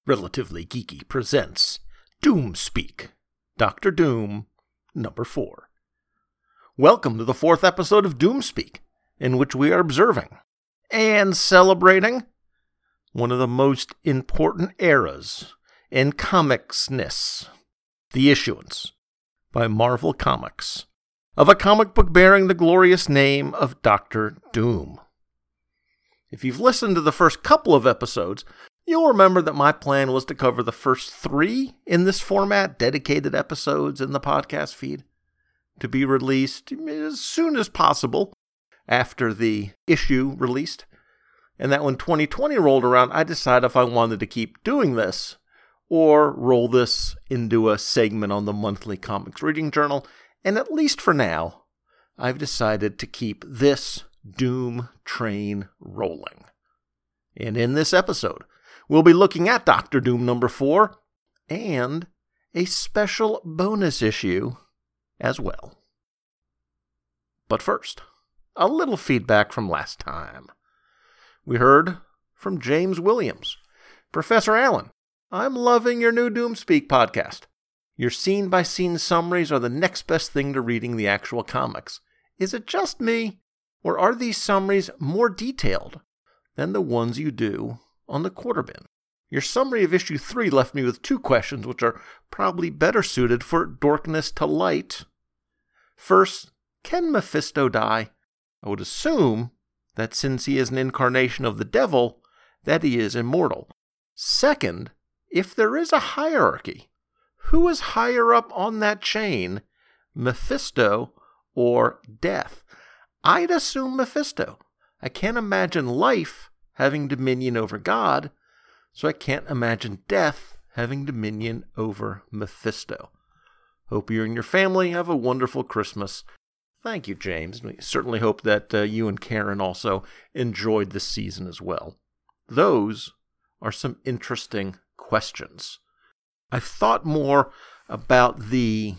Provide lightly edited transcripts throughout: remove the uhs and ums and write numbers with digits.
Relatively Geeky presents Doom Speak, Dr. Doom, number 4. Welcome to the 4th episode of Doom Speak, in which we are observing and celebrating one of the most important eras in comicsness, the issuance by Marvel Comics of a comic book bearing the glorious name of Dr. Doom. If you've listened to the first couple of episodes, you'll remember that my plan was to cover the first 3 in this format, dedicated episodes in the podcast feed, to be released as soon as possible after the issue released. And that when 2020 rolled around, I decided if I wanted to keep doing this or roll this into a segment on the monthly comics reading journal. And at least for now, I've decided to keep this Doom train rolling. And in this episode, we'll be looking at Dr. Doom number 4 and a special bonus issue as well. But first, a little feedback from last time. We heard from James Williams. Professor Allen, I'm loving your new Doom Speak podcast. Your scene-by-scene summaries are the next best thing to reading the actual comics. Is it just me, or are these summaries more detailed than the ones you do on the Quarter Bin? Your summary of issue 3 left me with 2 questions which are probably better suited for Dorkness to Light. First, can Mephisto die? I would assume that since he is an incarnation of the devil, that he is immortal. Second, if there is a hierarchy, who is higher up on that chain, Mephisto or Death? I'd assume Mephisto. I can't imagine life having dominion over God, so I can't imagine death having dominion over Mephisto. Hope you and your family have a wonderful Christmas. Thank you, James. We certainly hope that you and Karen also enjoyed this season as well. Those are some interesting questions. I've thought more about the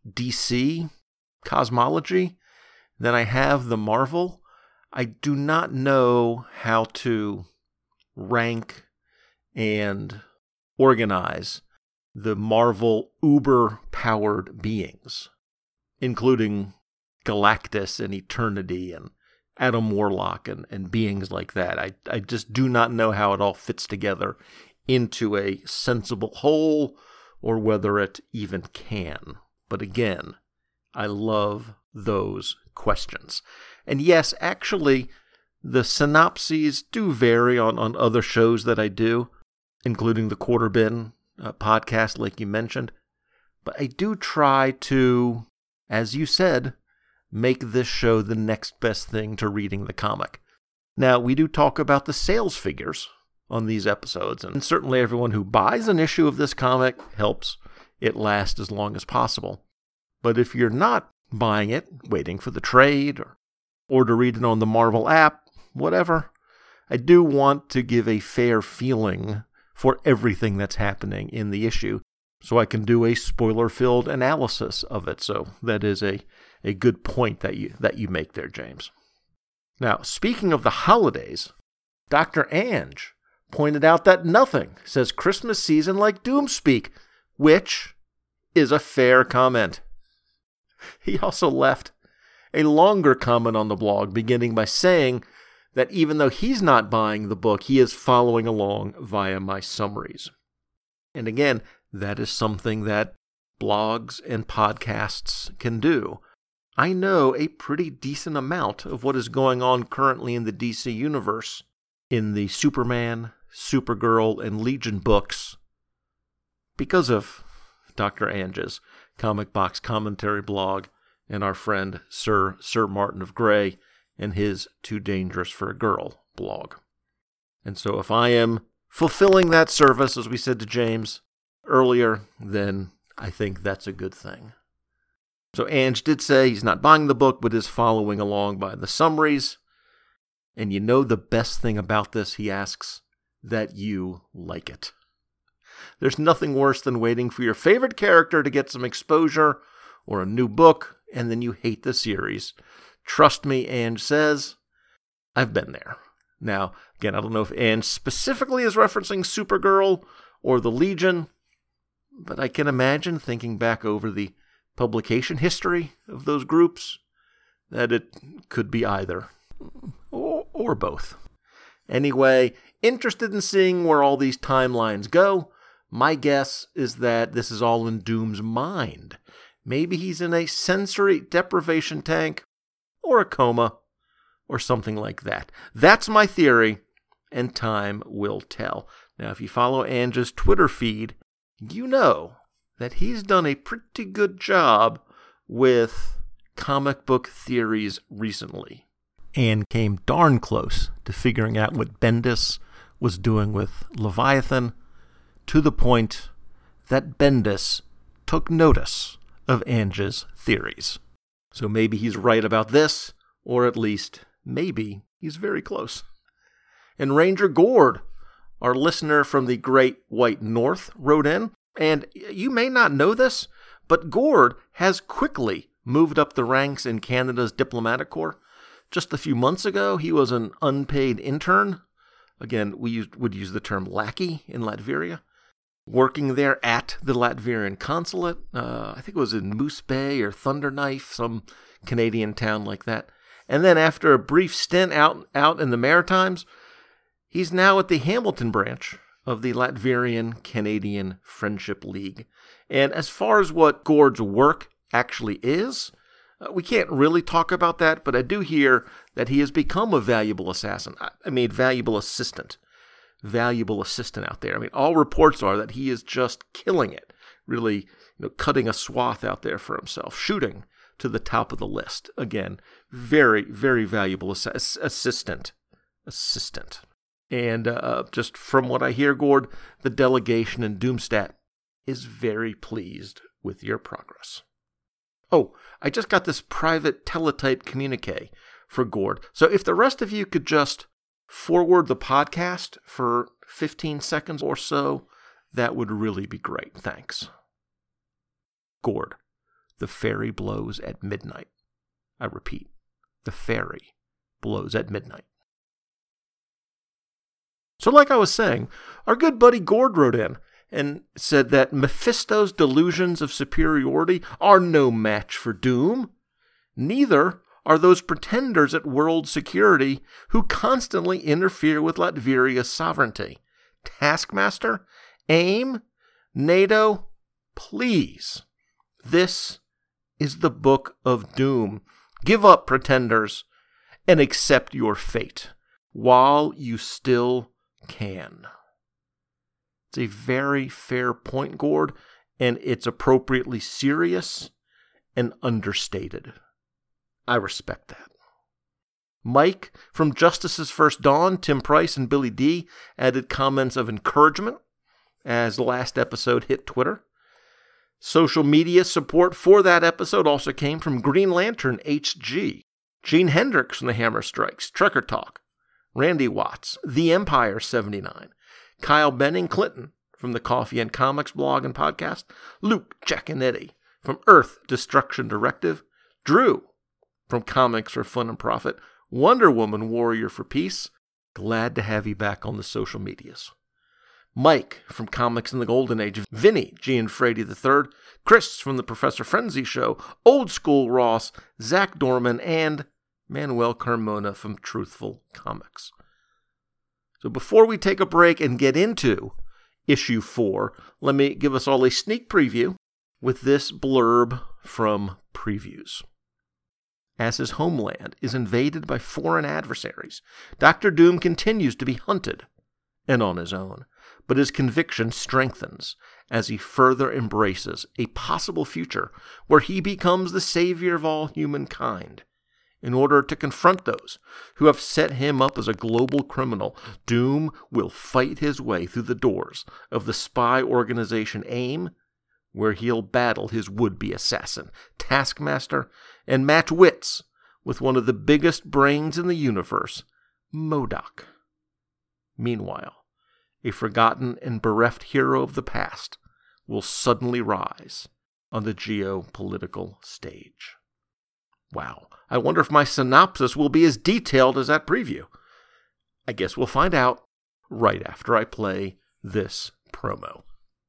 DC cosmology than I have the Marvel. I do not know how to rank and organize the Marvel uber-powered beings, including Galactus and Eternity and Adam Warlock and beings like that. I just do not know how it all fits together into a sensible whole, or whether it even can. But again, I love those questions. And yes, actually, the synopses do vary on other shows that I do, including the Quarter Bin podcast, like you mentioned. But I do try to, as you said, make this show the next best thing to reading the comic. Now, we do talk about the sales figures on these episodes, and certainly everyone who buys an issue of this comic helps it last as long as possible. But if you're not buying it, waiting for the trade, or to read it on the Marvel app, whatever, I do want to give a fair feeling for everything that's happening in the issue, so I can do a spoiler-filled analysis of it. So that is a good point that you make there, James. Now, speaking of the holidays, Dr. Ange pointed out that nothing says Christmas season like Doom Speak, which is a fair comment. He also left a longer comment on the blog, beginning by saying that even though he's not buying the book, he is following along via my summaries. And again, that is something that blogs and podcasts can do. I know a pretty decent amount of what is going on currently in the DC universe, in the Superman, Supergirl, and Legion books, because of Dr. Ange's Comic Box Commentary blog and our friend Sir Martin of Grey and his Too Dangerous for a Girl blog. And so if I am fulfilling that service, as we said to James earlier, then I think that's a good thing. So Ange did say he's not buying the book, but is following along by the summaries. And you know the best thing about this, he asks, that you like it. There's nothing worse than waiting for your favorite character to get some exposure or a new book, and then you hate the series. Trust me, Ange says, I've been there. Now, again, I don't know if Ange specifically is referencing Supergirl or the Legion, but I can imagine, thinking back over the publication history of those groups, that it could be either, or both. Anyway, interested in seeing where all these timelines go, my guess is that this is all in Doom's mind. Maybe he's in a sensory deprivation tank, or a coma, or something like that. That's my theory, and time will tell. Now, if you follow Ange's Twitter feed, you know that he's done a pretty good job with comic book theories recently, and came darn close to figuring out what Bendis was doing with Leviathan, to the point that Bendis took notice of Ange's theories. So maybe he's right about this, or at least maybe he's very close. And Ranger Gord, our listener from the Great White North, wrote in, and you may not know this, but Gord has quickly moved up the ranks in Canada's diplomatic corps. Just a few months ago, he was an unpaid intern. Again, we would use the term lackey in Latveria. Working there at the Latvian consulate. I think it was in Moose Bay or Thunder Knife, some Canadian town like that. And then after a brief stint out in the Maritimes, he's now at the Hamilton branch of the Latvian-Canadian Friendship League. And as far as what Gord's work actually is, we can't really talk about that, but I do hear that he has become a valuable assassin. Valuable assistant. Valuable assistant out there. All reports are that he is just killing it. Really, cutting a swath out there for himself. Shooting to the top of the list. Again, very, very valuable assistant. And just from what I hear, Gord, the delegation in Doomstat is very pleased with your progress. Oh, I just got this private teletype communique for Gord. So if the rest of you could just forward the podcast for 15 seconds or so, that would really be great. Thanks. Gord, the ferry blows at midnight. I repeat, the ferry blows at midnight. So like I was saying, our good buddy Gord wrote in and said that Mephisto's delusions of superiority are no match for Doom. Neither are those pretenders at world security who constantly interfere with Latveria's sovereignty. Taskmaster, AIM, NATO, please. This is the Book of Doom. Give up, pretenders, and accept your fate while you still can. It's a very fair point, Gord, and it's appropriately serious and understated. I respect that. Mike from Justice's First Dawn, Tim Price, and Billy D added comments of encouragement as the last episode hit Twitter. Social media support for that episode also came from Green Lantern HG, Gene Hendricks from the Hammer Strikes, Trucker Talk, Randy Watts, The Empire 79, Kyle Benning Clinton from the Coffee and Comics blog and podcast, Luke Giaconetti from Earth Destruction Directive, Drew from Comics for Fun and Profit, Wonder Woman Warrior for Peace. Glad to have you back on the social medias. Mike from Comics in the Golden Age, Vinny Gianfredi III, Chris from the Professor Frenzy Show, Old School Ross, Zach Dorman, and Manuel Carmona from Truthful Comics. So before we take a break and get into issue 4, let me give us all a sneak preview with this blurb from Previews. As his homeland is invaded by foreign adversaries, Dr. Doom continues to be hunted, and on his own, but his conviction strengthens as he further embraces a possible future where he becomes the savior of all humankind. In order to confront those who have set him up as a global criminal, Doom will fight his way through the doors of the spy organization AIM, where he'll battle his would-be assassin, Taskmaster, and match wits with one of the biggest brains in the universe, MODOK. Meanwhile, a forgotten and bereft hero of the past will suddenly rise on the geopolitical stage. Wow, I wonder if my synopsis will be as detailed as that preview. I guess we'll find out right after I play this promo.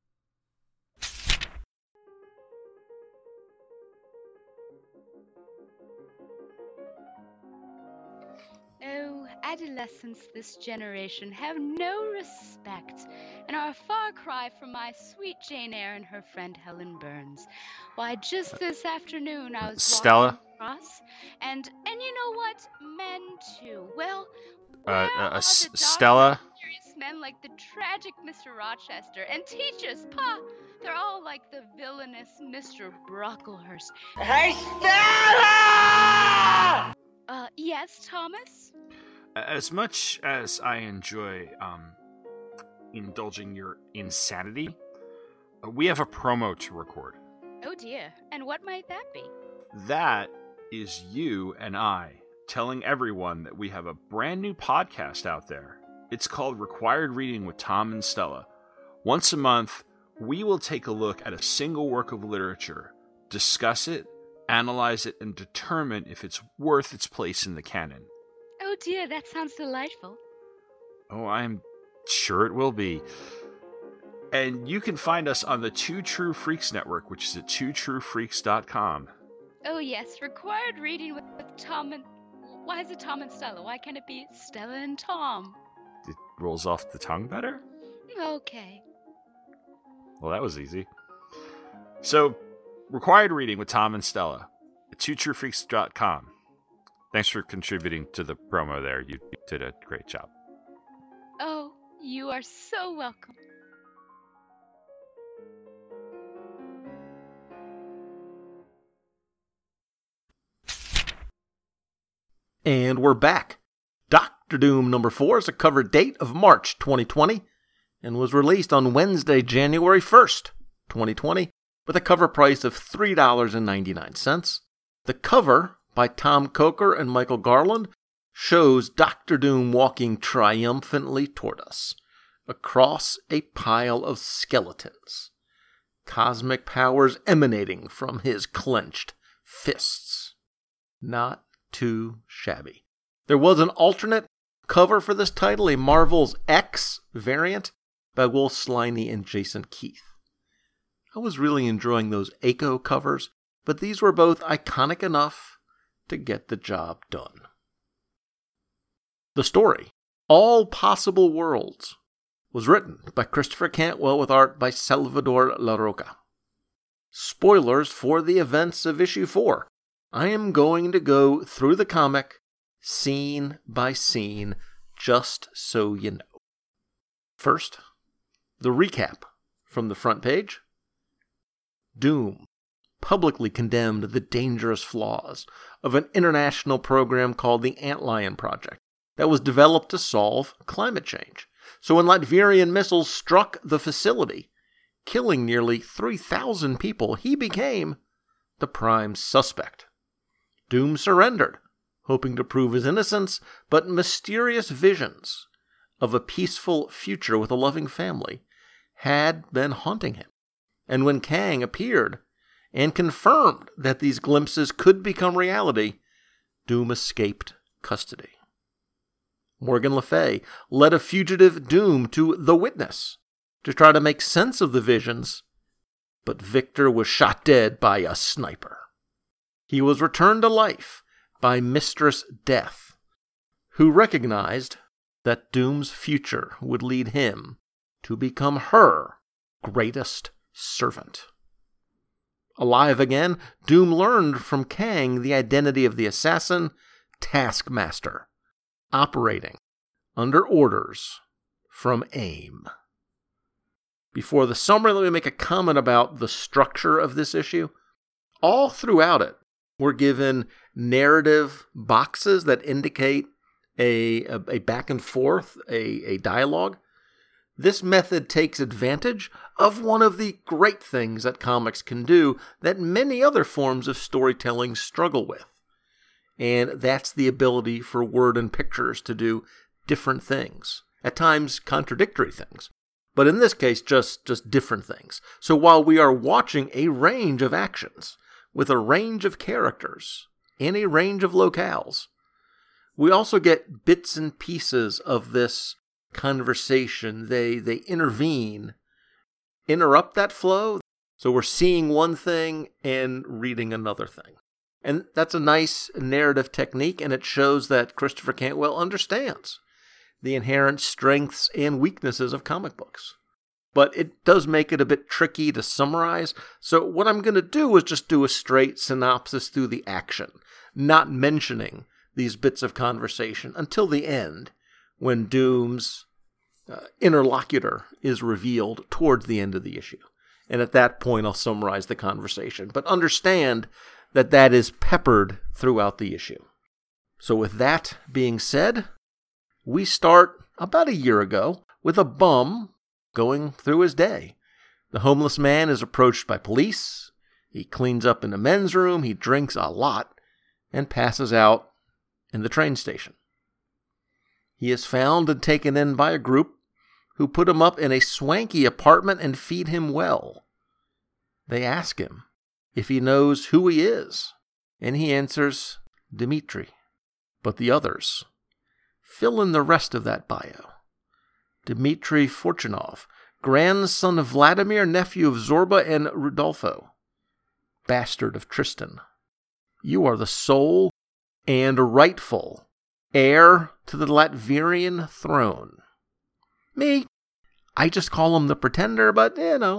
Oh, adolescents this generation have no respect and are a far cry from my sweet Jane Eyre and her friend Helen Burns. Why, just this afternoon I was Stella? walking across, and you know what? Men too. Well, where are the Stella? serious men like the tragic Mr. Rochester and teachers? Pa, they're all like the villainous Mr. Brocklehurst. Hey, Stella! Yes, Thomas? As much as I enjoy indulging your insanity, we have a promo to record. Oh dear, and what might that be? That is you and I telling everyone that we have a brand new podcast out there. It's called Required Reading with Tom and Stella. Once a month, we will take a look at a single work of literature, discuss it, analyze it, and determine if it's worth its place in the canon. Oh dear, that sounds delightful. Oh, I'm sure it will be. And you can find us on the Two True Freaks Network, which is at twotruefreaks.com. Oh yes, Required Reading with Tom and... Why is it Tom and Stella? Why can't it be Stella and Tom? It rolls off the tongue better? Okay. Well, that was easy. So, Required Reading with Tom and Stella at twotruefreaks.com. Thanks for contributing to the promo there. You did a great job. Oh, you are so welcome. And we're back. Doctor Doom number 4 is a cover date of March 2020 and was released on Wednesday, January 1st, 2020, with a cover price of $3.99. The cover, by Tom Coker and Michael Garland, shows Doctor Doom walking triumphantly toward us, across a pile of skeletons, cosmic powers emanating from his clenched fists. Not too shabby. There was an alternate cover for this title, a Marvel's X variant by Will Sliney and Jason Keith. I was really enjoying those Echo covers, but these were both iconic enough to get the job done. The story, All Possible Worlds, was written by Christopher Cantwell with art by Salvador Larroca. Spoilers for the events of issue 4. I am going to go through the comic, scene by scene, just so you know. First, the recap from the front page. Doom publicly condemned the dangerous flaws of an international program called the Antlion Project that was developed to solve climate change. So when Latverian missiles struck the facility, killing nearly 3,000 people, he became the prime suspect. Doom surrendered, hoping to prove his innocence, but mysterious visions of a peaceful future with a loving family had been haunting him. And when Kang appeared and confirmed that these glimpses could become reality, Doom escaped custody. Morgan Le Fay led a fugitive Doom to The Witness to try to make sense of the visions, but Victor was shot dead by a sniper. He was returned to life by Mistress Death, who recognized that Doom's future would lead him to become her greatest servant. Alive again, Doom learned from Kang the identity of the assassin, Taskmaster, operating under orders from AIM. Before the summary, let me make a comment about the structure of this issue. All throughout it, we're given narrative boxes that indicate a back and forth, a dialogue. This method takes advantage of one of the great things that comics can do that many other forms of storytelling struggle with. And that's the ability for word and pictures to do different things, at times contradictory things, but in this case just different things. So while we are watching a range of actions with a range of characters in a range of locales, we also get bits and pieces of this conversation. They intervene interrupt that flow. So we're seeing one thing and reading another thing. And that's a nice narrative technique, and it shows that Christopher Cantwell understands the inherent strengths and weaknesses of comic books. But it does make it a bit tricky to summarize. So what I'm going to do is just do a straight synopsis through the action, not mentioning these bits of conversation until the end, when Doom's interlocutor is revealed towards the end of the issue. And at that point, I'll summarize the conversation. But understand that that is peppered throughout the issue. So with that being said, we start about a year ago with a bum going through his day. The homeless man is approached by police. He cleans up in the men's room. He drinks a lot and passes out in the train station. He is found and taken in by a group who put him up in a swanky apartment and feed him well. They ask him if he knows who he is, and he answers, Dmitri. But the others fill in the rest of that bio. Dmitri Fortunov, grandson of Vladimir, nephew of Zorba and Rudolfo, bastard of Tristan. You are the sole and rightful heir to the Latvian throne. Me, I just call him the Pretender, but,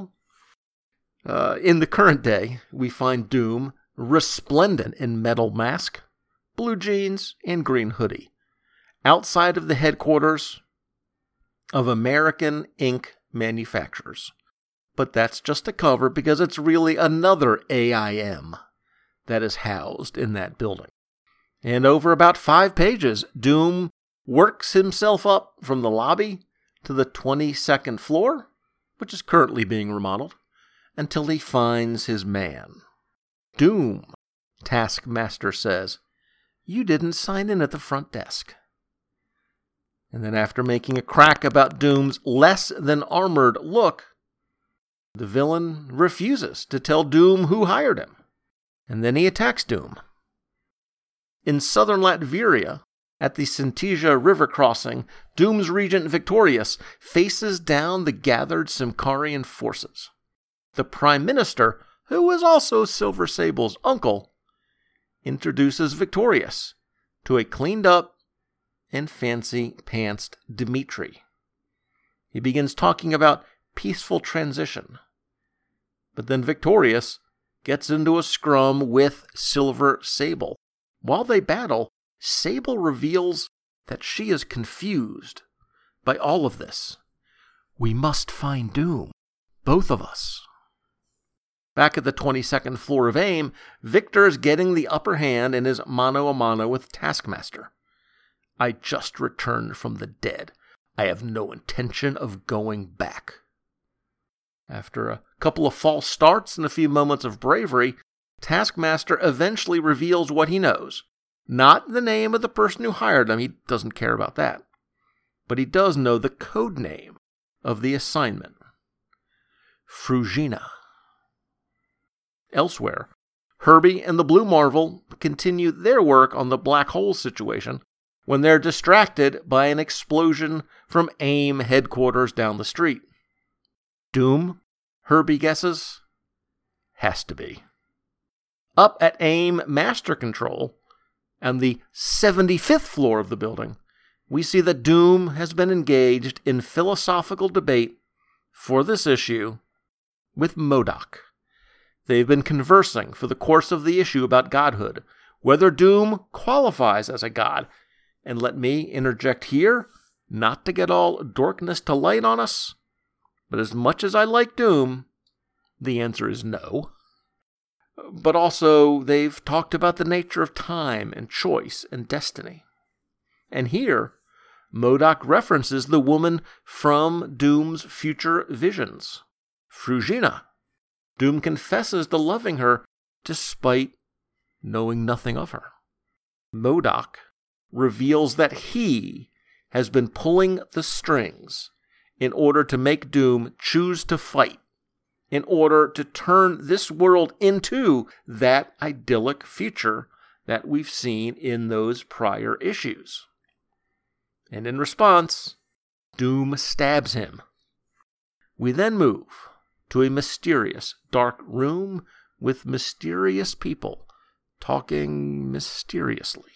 in the current day, we find Doom resplendent in metal mask, blue jeans, and green hoodie, outside of the headquarters of American ink manufacturers. But that's just a cover because it's really another AIM that is housed in that building. And over about 5 pages, Doom works himself up from the lobby to the 22nd floor, which is currently being remodeled, until he finds his man. Doom, Taskmaster says, you didn't sign in at the front desk. And then after making a crack about Doom's less than armored look, the villain refuses to tell Doom who hired him. And then he attacks Doom. In southern Latveria, at the Sintija River crossing, Doom's regent Victorious faces down the gathered Symkarian forces. The Prime Minister, who is also Silver Sable's uncle, introduces Victorious to a cleaned-up and fancy-pantsed Dmitri. He begins talking about peaceful transition. But then Victorious gets into a scrum with Silver Sable. While they battle, Sable reveals that she is confused by all of this. We must find Doom, both of us. Back at the 22nd floor of AIM, Victor is getting the upper hand in his mano-a-mano with Taskmaster. I just returned from the dead. I have no intention of going back. After a couple of false starts and a few moments of bravery, Taskmaster eventually reveals what he knows. Not the name of the person who hired him, he doesn't care about that. But he does know the code name of the assignment. Frugina. Elsewhere, Herbie and the Blue Marvel continue their work on the black hole situation when they're distracted by an explosion from AIM headquarters down the street. Doom, Herbie guesses, has to be. Up at AIM Master Control, and the 75th floor of the building, we see that Doom has been engaged in philosophical debate for this issue with MODOK. They've been conversing for the course of the issue about godhood, whether Doom qualifies as a god. And let me interject here, not to get all dorkness to light on us, but as much as I like Doom, the answer is no. But also, they've talked about the nature of time and choice and destiny. And here, MODOK references the woman from Doom's future visions, Frugina. Doom confesses to loving her despite knowing nothing of her. MODOK reveals that he has been pulling the strings in order to make Doom choose to fight, in order to turn this world into that idyllic future that we've seen in those prior issues. And in response, Doom stabs him. We then move to a mysterious, dark room with mysterious people talking mysteriously.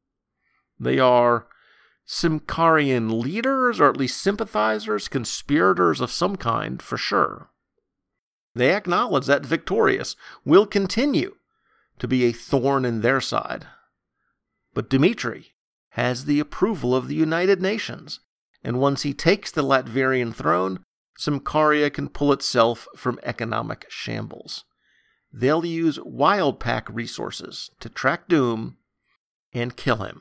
They are Symkarian leaders, or at least sympathizers, conspirators of some kind, for sure. They acknowledge that Victorious will continue to be a thorn in their side. But Dimitri has the approval of the United Nations, and once he takes the Latvian throne, Symkaria can pull itself from economic shambles. They'll use Wild Pack resources to track Doom and kill him.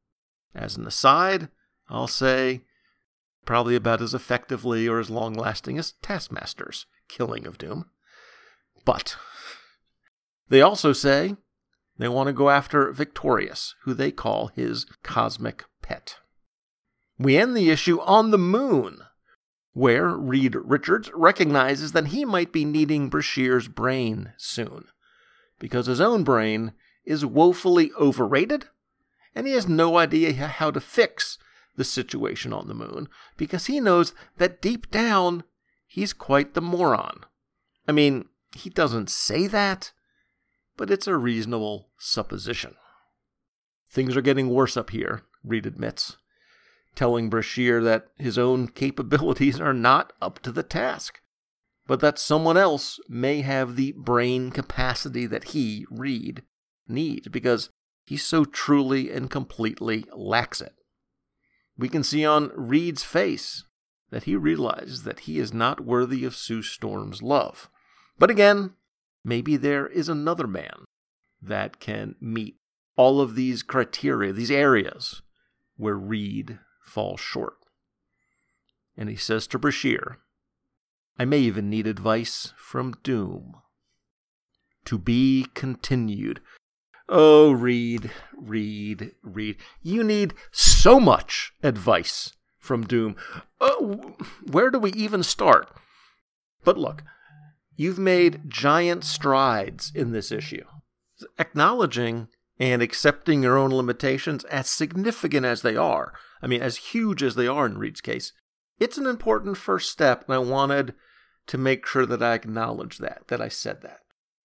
As an aside, I'll say probably about as effectively or as long-lasting as Taskmaster's killing of Doom. But they also say they want to go after Victorious, who they call his cosmic pet. We end the issue on the moon, where Reed Richards recognizes that he might be needing Brashear's brain soon, because his own brain is woefully overrated, and he has no idea how to fix the situation on the moon, because he knows that deep down, he's quite the moron. I mean, he doesn't say that, but it's a reasonable supposition. Things are getting worse up here, Reed admits, telling Brashear that his own capabilities are not up to the task, but that someone else may have the brain capacity that he, Reed, needs, because he so truly and completely lacks it. We can see on Reed's face that he realizes that he is not worthy of Sue Storm's love. But again, maybe there is another man that can meet all of these criteria, these areas where Reed falls short. And he says to Brashear, I may even need advice from Doom. To be continued. Oh, Reed. You need so much advice from Doom. Where do we even start? But look, you've made giant strides in this issue. Acknowledging and accepting your own limitations, as significant as they are, I mean, as huge as they are in Reed's case, it's an important first step, and I wanted to make sure that I acknowledged that I said that.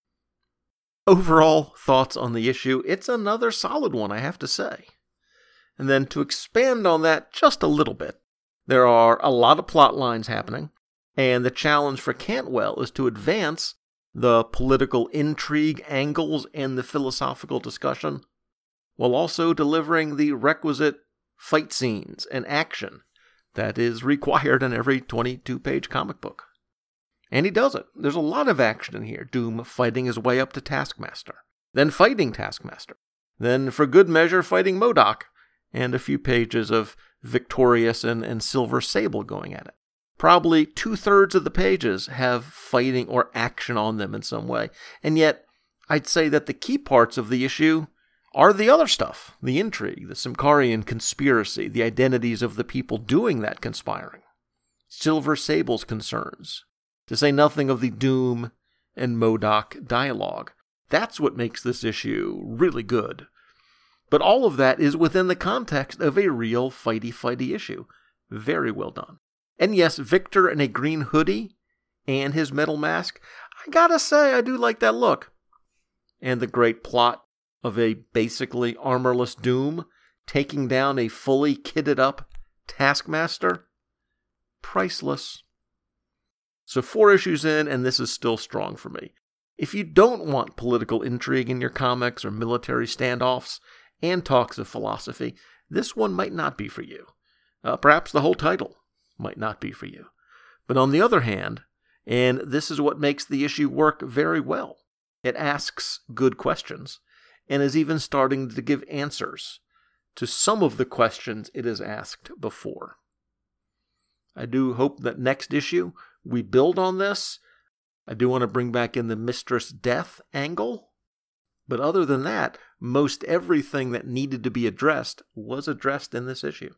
Overall thoughts on the issue, it's another solid one, I have to say. And then to expand on that just a little bit, there are a lot of plot lines happening, and the challenge for Cantwell is to advance the political intrigue angles and the philosophical discussion, while also delivering the requisite fight scenes and action that is required in every 22-page comic book. And he does it. There's a lot of action in here. Doom fighting his way up to Taskmaster, then fighting Taskmaster, then for good measure fighting MODOK, and a few pages of Victorious and Silver Sable going at it. Probably 2/3 of the pages have fighting or action on them in some way. And yet, I'd say that the key parts of the issue are the other stuff. The intrigue, the Symkarian conspiracy, the identities of the people doing that conspiring. Silver Sable's concerns, to say nothing of the Doom and MODOK dialogue. That's what makes this issue really good. But all of that is within the context of a real fighty issue. Very well done. And yes, Victor in a green hoodie and his metal mask, I gotta say, I do like that look. And the great plot of a basically armorless Doom taking down a fully kitted up Taskmaster, priceless. So 4 issues in, and this is still strong for me. If you don't want political intrigue in your comics or military standoffs and talks of philosophy, this one might not be for you. Perhaps the whole title might not be for you. But on the other hand, and this is what makes the issue work very well, it asks good questions and is even starting to give answers to some of the questions it has asked before. I do hope that next issue we build on this. I do want to bring back in the Mistress Death angle. But other than that, most everything that needed to be addressed was addressed in this issue.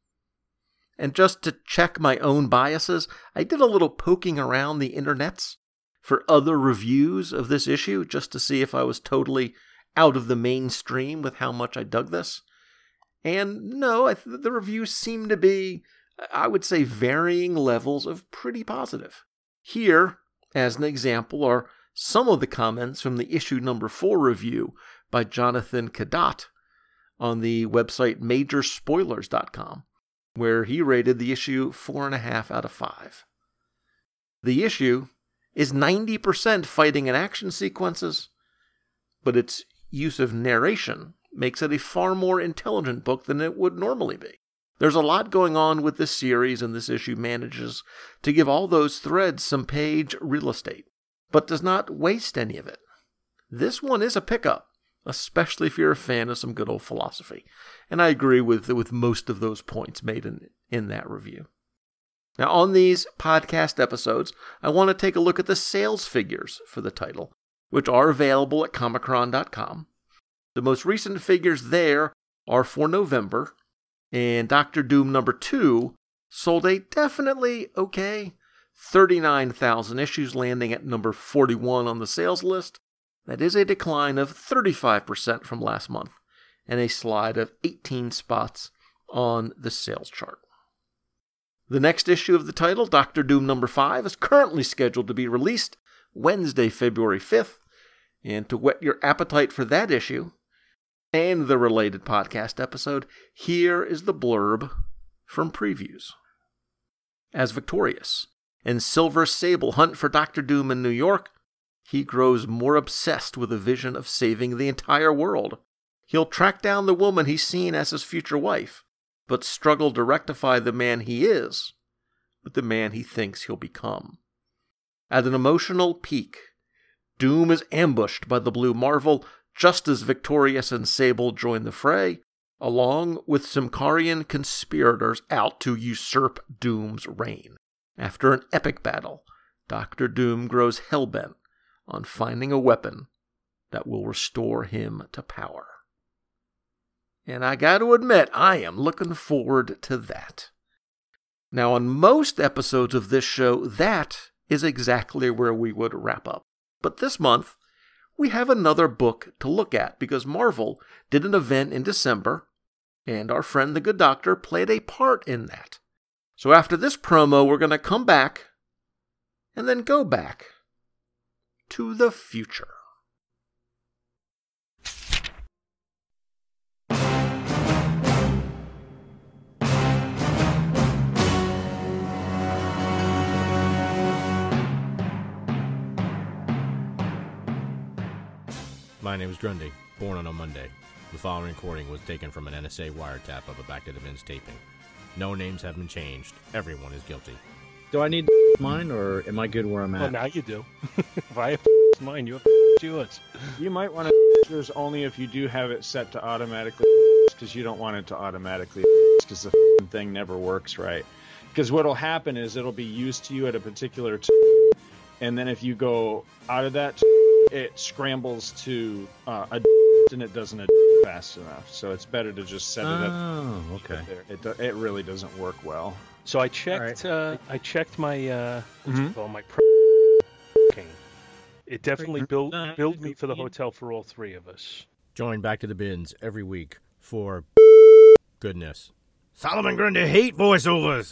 And just to check my own biases, I did a little poking around the internets for other reviews of this issue, just to see if I was totally out of the mainstream with how much I dug this. And no, the reviews seem to be, I would say, varying levels of pretty positive. Here, As an example are some of the comments from the issue number 4 review by Jonathan Cadott on the website majorspoilers.com, where he rated the issue 4.5 out of 5. The issue is 90% fighting and action sequences, but its use of narration makes it a far more intelligent book than it would normally be. There's a lot going on with this series, and this issue manages to give all those threads some page real estate, but does not waste any of it. This one is a pickup, especially if you're a fan of some good old philosophy, and I agree with most of those points made in that review. Now, on these podcast episodes, I want to take a look at the sales figures for the title, which are available at Comicron.com. The most recent figures there are for November, and Dr. Doom number 2 sold a definitely okay 39,000 issues, landing at number 41 on the sales list. That is a decline of 35% from last month, and a slide of 18 spots on the sales chart. The next issue of the title, Dr. Doom number 5, is currently scheduled to be released Wednesday, February 5th, and to whet your appetite for that issue and the related podcast episode, here is the blurb from Previews. As Victorious and Silver Sable hunt for Dr. Doom in New York, he grows more obsessed with a vision of saving the entire world. He'll track down the woman he's seen as his future wife, but struggle to rectify the man he is with the man he thinks he'll become. At an emotional peak, Doom is ambushed by the Blue Marvel just as Victorious and Sable join the fray, along with Symkarian conspirators out to usurp Doom's reign. After an epic battle, Dr. Doom grows hellbent on finding a weapon that will restore him to power. And I got to admit, I am looking forward to that. Now, on most episodes of this show, that is exactly where we would wrap up. But this month, we have another book to look at because Marvel did an event in December, and our friend the Good Doctor played a part in that. So after this promo, we're going to come back and then go back to the future. My name is Grundy, born on a Monday. The following recording was taken from an NSA wiretap of a Back to the Bins taping. No names have been changed. Everyone is guilty. Do I need mine, or am I good where I'm at? Well, now you do. If I have mine, you have yours. You might want to yours only if you do have it set to automatically, because you don't want it to automatically, because the thing never works right. Because what'll happen is it'll be used to you at a particular and then if you go out of that, it scrambles to a and it doesn't fast enough. So it's better to just set it up. Oh, okay. It really doesn't work well. So I checked. Right. I checked my my cane. It definitely billed me for the hotel for all three of us. Join Back to the Bins every week for goodness. Solomon Grundy hate voiceovers.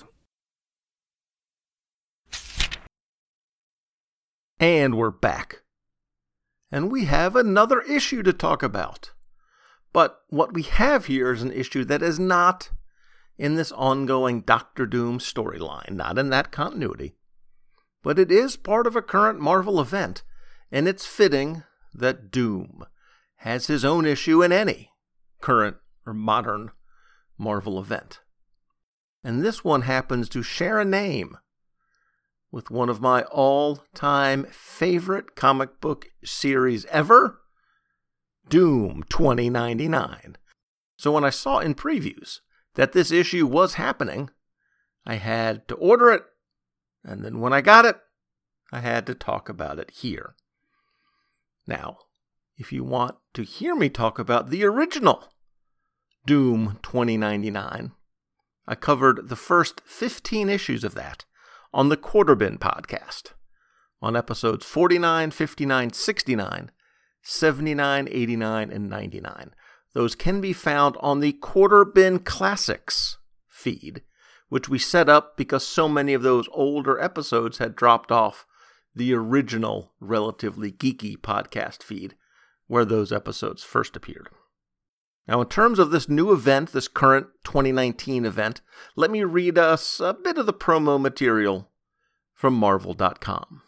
And we're back. And we have another issue to talk about. But what we have here is an issue that is not in this ongoing Doctor Doom storyline, not in that continuity. But it is part of a current Marvel event, and it's fitting that Doom has his own issue in any current or modern Marvel event. And this one happens to share a name with one of my all-time favorite comic book series ever, Doom 2099. So when I saw in previews that this issue was happening, I had to order it, and then when I got it, I had to talk about it here. Now, if you want to hear me talk about the original Doom 2099, I covered the first 15 issues of that on the Quarter Bin podcast, on episodes 49, 59, 69, 79, 89, and 99. Those can be found on the Quarter Bin Classics feed, which we set up because so many of those older episodes had dropped off the original Relatively Geeky podcast feed, where those episodes first appeared. Now, in terms of this new event, this current 2019 event, let me read us a bit of the promo material from Marvel.com.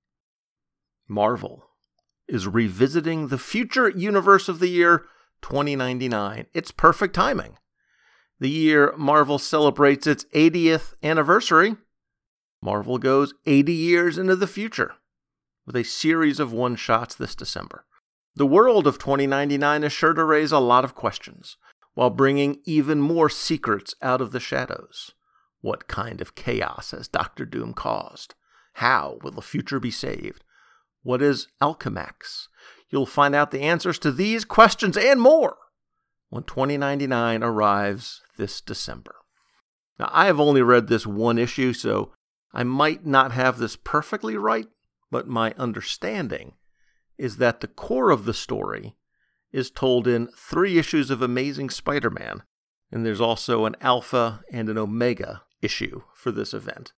Marvel is revisiting the future universe of the year 2099. It's perfect timing. The year Marvel celebrates its 80th anniversary, Marvel goes 80 years into the future with a series of one-shots this December. The world of 2099 is sure to raise a lot of questions, while bringing even more secrets out of the shadows. What kind of chaos has Doctor Doom caused? How will the future be saved? What is Alchemax? You'll find out the answers to these questions and more when 2099 arrives this December. Now, I have only read this one issue, so I might not have this perfectly right, but my understanding is that the core of the story is told in 3 issues of Amazing Spider-Man, and there's also an Alpha and an Omega issue for this event.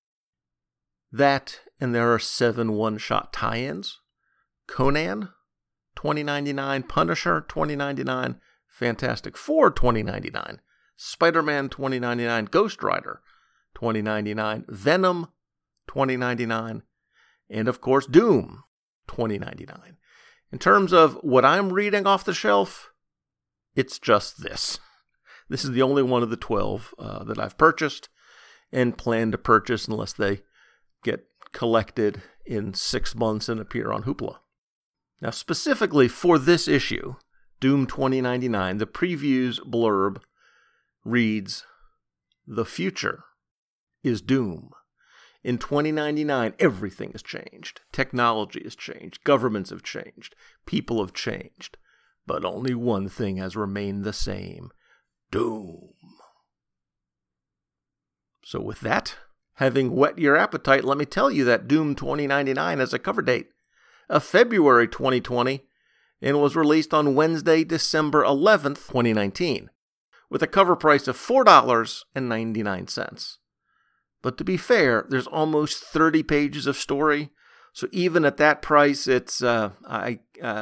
That, and there are 7 one-shot tie-ins: Conan, 2099, Punisher, 2099, Fantastic Four, 2099, Spider-Man, 2099, Ghost Rider, 2099, Venom, 2099, and of course Doom, 2099. In terms of what I'm reading off the shelf, it's just this. This is the only one of the 12 that I've purchased and plan to purchase unless they get collected in 6 months and appear on Hoopla. Now, specifically for this issue, Doom 2099, the preview's blurb reads, "The future is Doom. In 2099, everything has changed. Technology has changed. Governments have changed. People have changed. But only one thing has remained the same: Doom." So with that, having whet your appetite, let me tell you that Doom 2099 has a cover date of February 2020 and was released on Wednesday, December 11th, 2019, with a cover price of $4.99. But to be fair, there's almost 30 pages of story, so even at that price, it's, I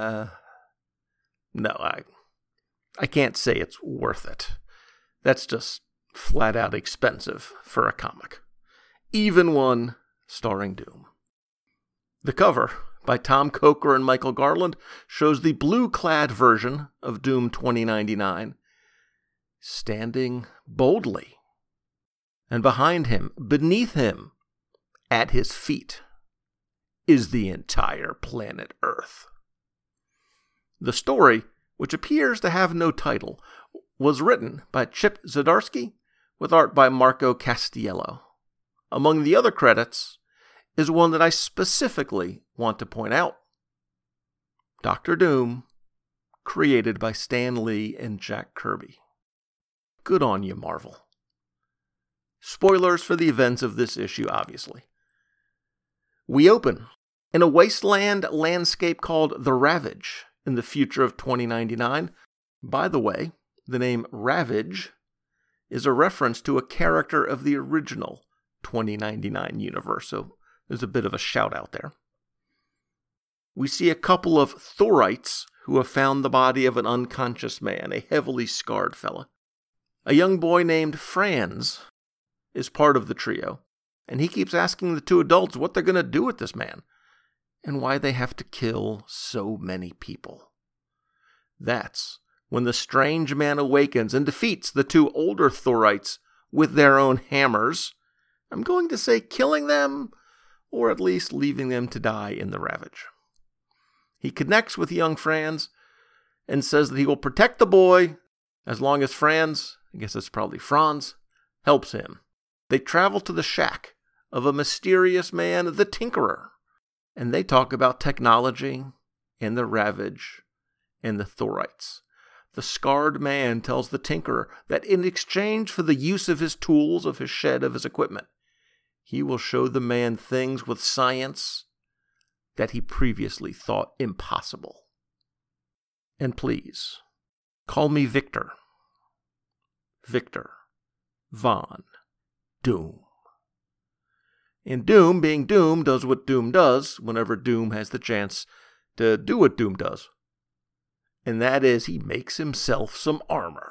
can't say it's worth it. That's just flat out expensive for a comic. Even one starring Doom. The cover, by Tom Coker and Michael Garland, shows the blue-clad version of Doom 2099 standing boldly. And behind him, beneath him, at his feet, is the entire planet Earth. The story, which appears to have no title, was written by Chip Zdarsky with art by Marco Castiello. Among the other credits is one that I specifically want to point out: Doctor Doom, created by Stan Lee and Jack Kirby. Good on you, Marvel. Spoilers for the events of this issue, obviously. We open in a wasteland landscape called The Ravage in the future of 2099. By the way, the name Ravage is a reference to a character of the original 2099 universe, so there's a bit of a shout out there. We see a couple of Thorites who have found the body of an unconscious man, a heavily scarred fella. A young boy named Franz is part of the trio, and he keeps asking the 2 adults what they're going to do with this man, and why they have to kill so many people. That's when the strange man awakens and defeats the 2 older Thorites with their own hammers. I'm going to say killing them, or at least leaving them to die in the Ravage. He connects with young Franz and says that he will protect the boy as long as Franz, I guess it's probably Franz, helps him. They travel to the shack of a mysterious man, the Tinkerer, and they talk about technology and the Ravage and the Thorites. The scarred man tells the Tinkerer that in exchange for the use of his tools, of his shed, of his equipment, he will show the man things with science that he previously thought impossible. And please, call me Victor. Victor Von Doom. And Doom, being Doom, does what Doom does whenever Doom has the chance to do what Doom does. And that is, he makes himself some armor.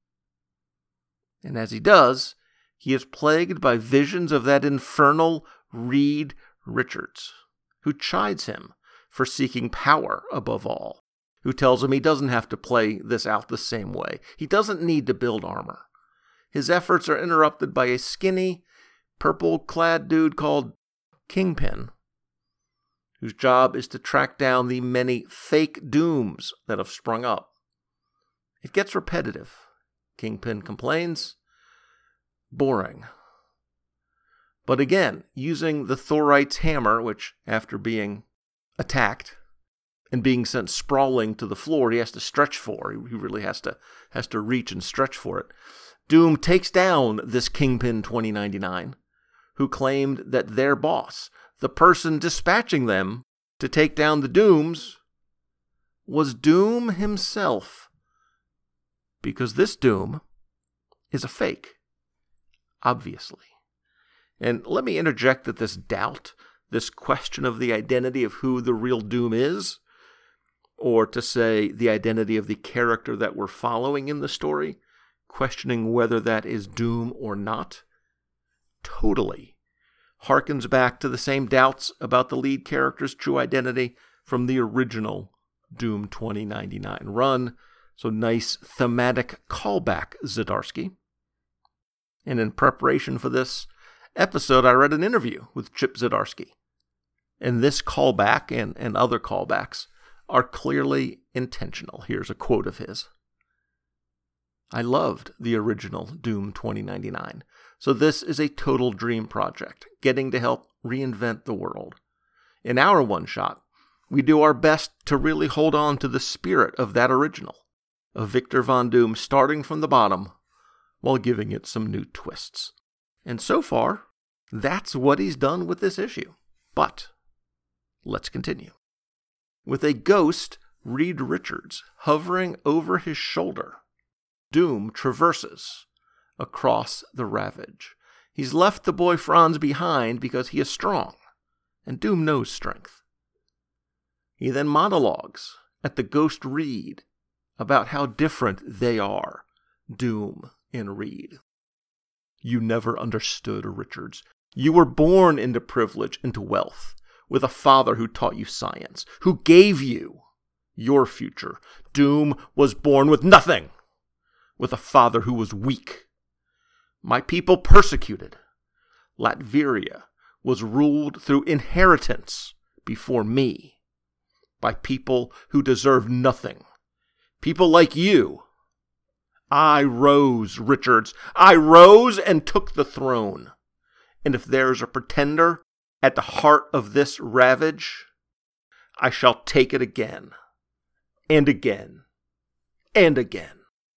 And as he does, he is plagued by visions of that infernal Reed Richards, who chides him for seeking power above all, who tells him he doesn't have to play this out the same way. He doesn't need to build armor. His efforts are interrupted by a skinny, purple-clad dude called Kingpin, whose job is to track down the many fake Dooms that have sprung up. It gets repetitive. Kingpin complains. Boring. But again, using the Thorite's hammer, which, after being attacked and being sent sprawling to the floor, he has to stretch for. He really has to reach and stretch for it. Doom takes down this Kingpin 2099, who claimed that their boss, the person dispatching them to take down the Dooms, was Doom himself. Because this Doom is a fake, obviously. And let me interject that this doubt, this question of the identity of who the real Doom is, or to say the identity of the character that we're following in the story, questioning whether that is Doom or not, totally harkens back to the same doubts about the lead character's true identity from the original Doom 2099 run. So nice thematic callback, Zdarsky. And in preparation for this episode, I read an interview with Chip Zdarsky. And this callback and other callbacks are clearly intentional. Here's a quote of his. I loved the original Doom 2099, so this is a total dream project, getting to help reinvent the world. In our one-shot, we do our best to really hold on to the spirit of that original, of Victor Von Doom starting from the bottom while giving it some new twists. And so far, that's what he's done with this issue. But let's continue. With a ghost, Reed Richards, hovering over his shoulder, Doom traverses across the Ravage. He's left the boy Franz behind because he is strong, and Doom knows strength. He then monologues at the ghost Reed about how different they are, Doom and Reed. You never understood, Richards. You were born into privilege, into wealth, with a father who taught you science, who gave you your future. Doom was born with nothing, with a father who was weak. My people persecuted. Latveria was ruled through inheritance before me by people who deserved nothing. People like you. I rose, Richards. I rose and took the throne. And if there's a pretender at the heart of this ravage, I shall take it again, and again, and again.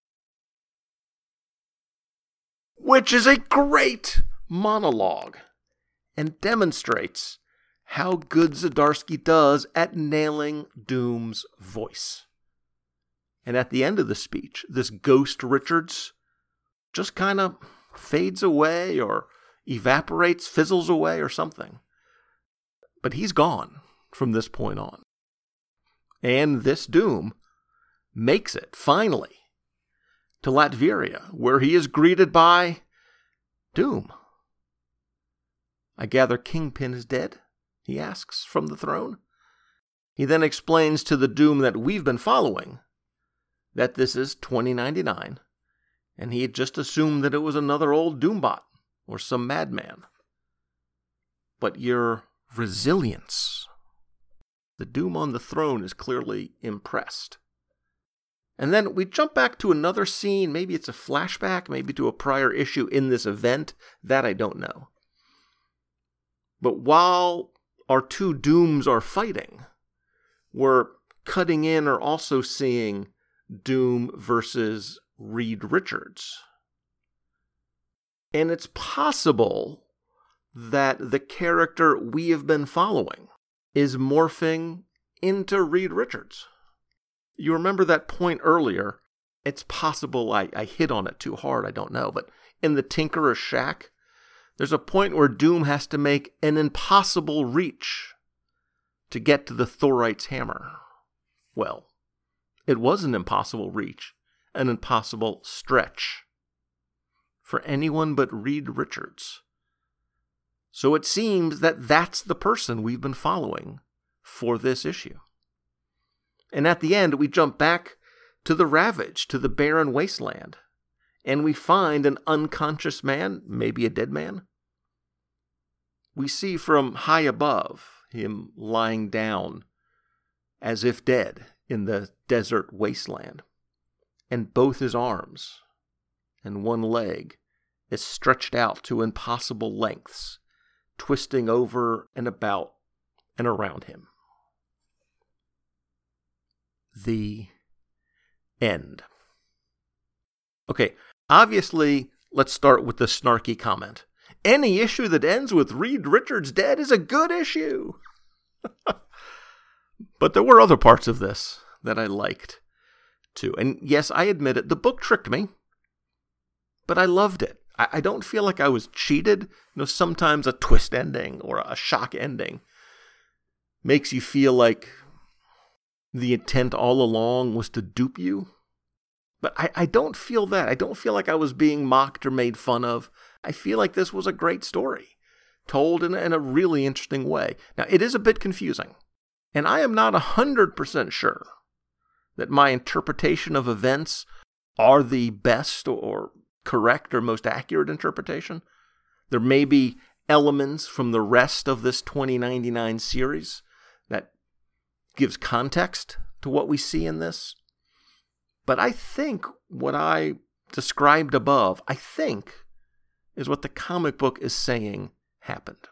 Which is a great monologue and demonstrates how good Zdarsky does at nailing Doom's voice. And at the end of the speech, this ghost Richards just kind of fades away or evaporates, fizzles away or something. But he's gone from this point on. And this Doom makes it, finally, to Latveria, where he is greeted by Doom. I gather Kingpin is dead, he asks from the throne. He then explains to the Doom that we've been following that this is 2099, and he had just assumed that it was another old Doombot or some madman. But your resilience. The Doom on the throne is clearly impressed. And then we jump back to another scene. Maybe it's a flashback, maybe to a prior issue in this event. That I don't know. But while our two Dooms are fighting, we're cutting in or also seeing Doom versus Reed Richards. And it's possible that the character we have been following is morphing into Reed Richards. You remember that point earlier? It's possible I hit on it too hard, I don't know. But in the Tinkerer's Shack, There's a point where Doom has to make an impossible reach to get to the Thorite's hammer. Well, it was an impossible reach, an impossible stretch for anyone but Reed Richards. So it seems that that's the person we've been following for this issue. And at the end, we jump back to the Ravage, to the barren wasteland, and we find an unconscious man, maybe a dead man. We see from high above him lying down as if dead in the desert wasteland, and both his arms and one leg is stretched out to impossible lengths, twisting over and about and around him. The end. Okay, obviously, let's start with the snarky comment. Any issue that ends with Reed Richards dead is a good issue. But there were other parts of this that I liked, too. And yes, I admit it, the book tricked me, but I loved it. I don't feel like I was cheated. Sometimes a twist ending or a shock ending makes you feel like the intent all along was to dupe you. But I don't feel that. I don't feel like I was being mocked or made fun of. I feel like this was a great story, told in a really interesting way. Now, it is a bit confusing, and I am not 100% sure that my interpretation of events are the best or correct or most accurate interpretation. There may be elements from the rest of this 2099 series that gives context to what we see in this. But I think what I described above, is what the comic book is saying happened.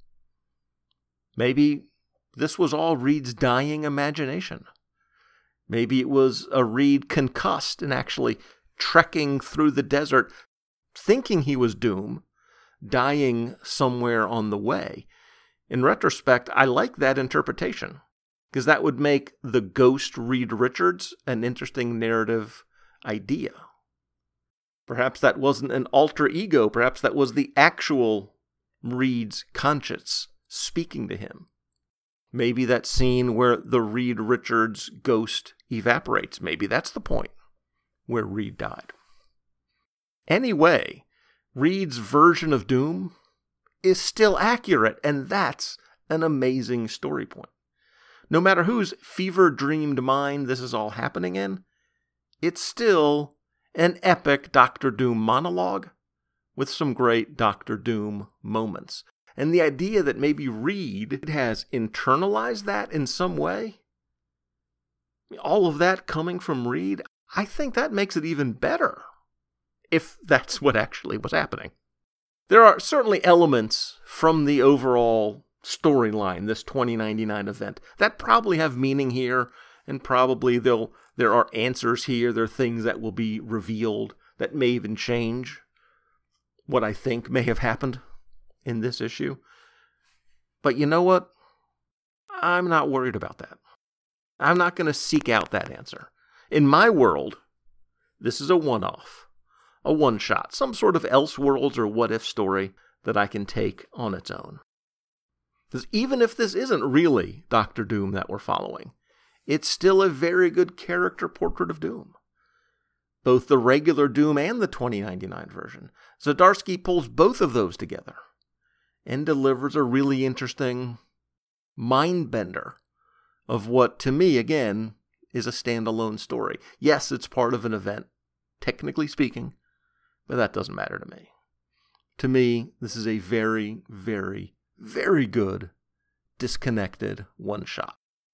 Maybe this was all Reed's dying imagination. Maybe it was a Reed concussed and actually trekking through the desert, thinking he was Doom, dying somewhere on the way. In retrospect, I like that interpretation, because that would make the ghost Reed Richards an interesting narrative idea. Perhaps that wasn't an alter ego. Perhaps that was the actual Reed's conscience speaking to him. Maybe that scene where the Reed Richards ghost evaporates, maybe that's the point where Reed died. Anyway, Reed's version of Doom is still accurate, and that's an amazing story point. No matter whose fever-dreamed mind this is all happening in, it's still an epic Doctor Doom monologue with some great Doctor Doom moments. And the idea that maybe Reed has internalized that in some way, all of that coming from Reed, I think that makes it even better, if that's what actually was happening. There are certainly elements from the overall storyline, this 2099 event, that probably have meaning here, and probably there are answers here, there are things that will be revealed that may even change what I think may have happened in this issue. But you know what? I'm not worried about that. I'm not going to seek out that answer. In my world, this is a one-off, a one-shot, some sort of Elseworlds or what-if story that I can take on its own. Because even if this isn't really Doctor Doom that we're following, it's still a very good character portrait of Doom. Both the regular Doom and the 2099 version. Zdarsky pulls both of those together and delivers a really interesting mind bender of what, to me, again, is a standalone story. Yes, it's part of an event, technically speaking, but that doesn't matter to me. To me, this is a very, very, very good, disconnected one-shot.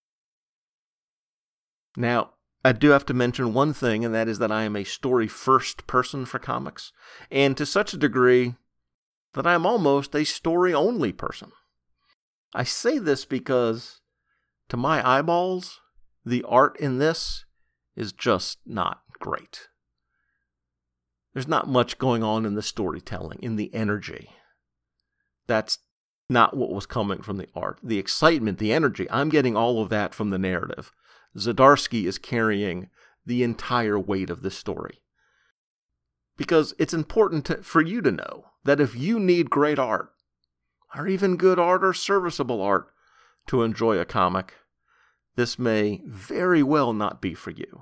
Now, I do have to mention one thing, and that is that I am a story-first person for comics, and to such a degree that I am almost a story-only person. I say this because, to my eyeballs, the art in this is just not great. There's not much going on in the storytelling, in the energy. That's not what was coming from the art. The excitement, the energy, I'm getting all of that from the narrative. Zdarsky is carrying the entire weight of this story. Because it's important for you to know that if you need great art, or even good art or serviceable art to enjoy a comic, this may very well not be for you.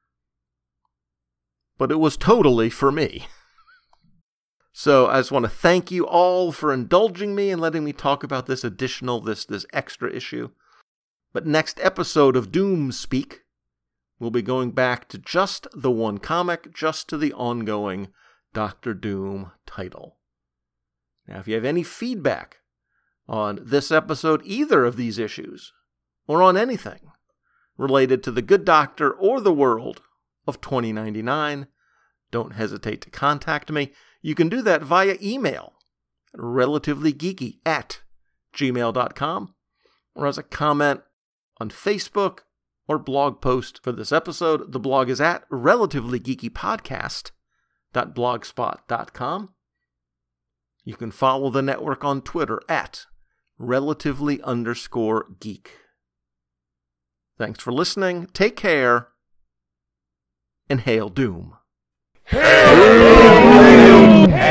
But it was totally for me. So I just want to thank you all for indulging me and letting me talk about this extra issue. But next episode of Doom Speak, we'll be going back to just the one comic, just to the ongoing Doctor Doom title. Now, if you have any feedback on this episode, either of these issues, or on anything related to the Good Doctor or the world of 2099, don't hesitate to contact me. You can do that via email, relativelygeeky@gmail.com, or as a comment on Facebook or blog post for this episode. The blog is at relativelygeekypodcast.blogspot.com. You can follow the network on Twitter at relatively_geek. Thanks for listening. Take care. And hail Doom. Hail!